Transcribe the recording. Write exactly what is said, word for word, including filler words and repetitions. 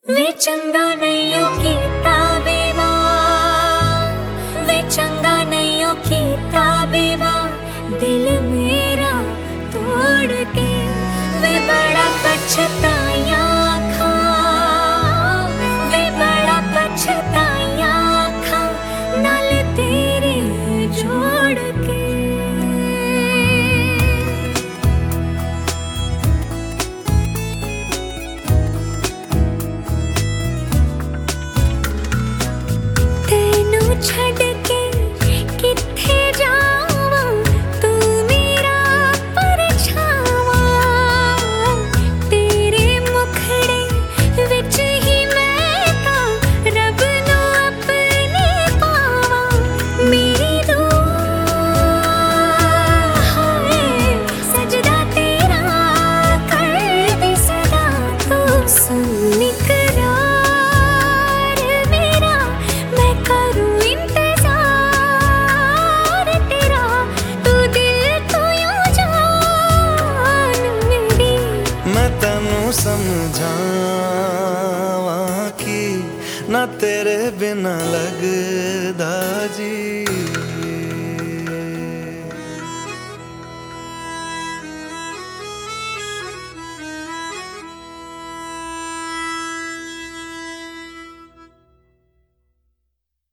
वे चंगा नहीं की ताबेवा, वे चंगा नहीं की ताबेवा, दिल मेरा तोड़ के वे बड़ा पछताया खा, वे बड़ा पछताया खा, नाल तेरे जोड़ के। छड़ के किथे जावा, तू मेरा परछावा, तेरे मुखड़े विच ही मैं तां रब नू अपने पावा। मेरी दुआ है सजदा तेरा कर दे सदा, तू सुन इकरार मेरा, मैं करूं समझावा कि ना तेरे बिना लगदा जी।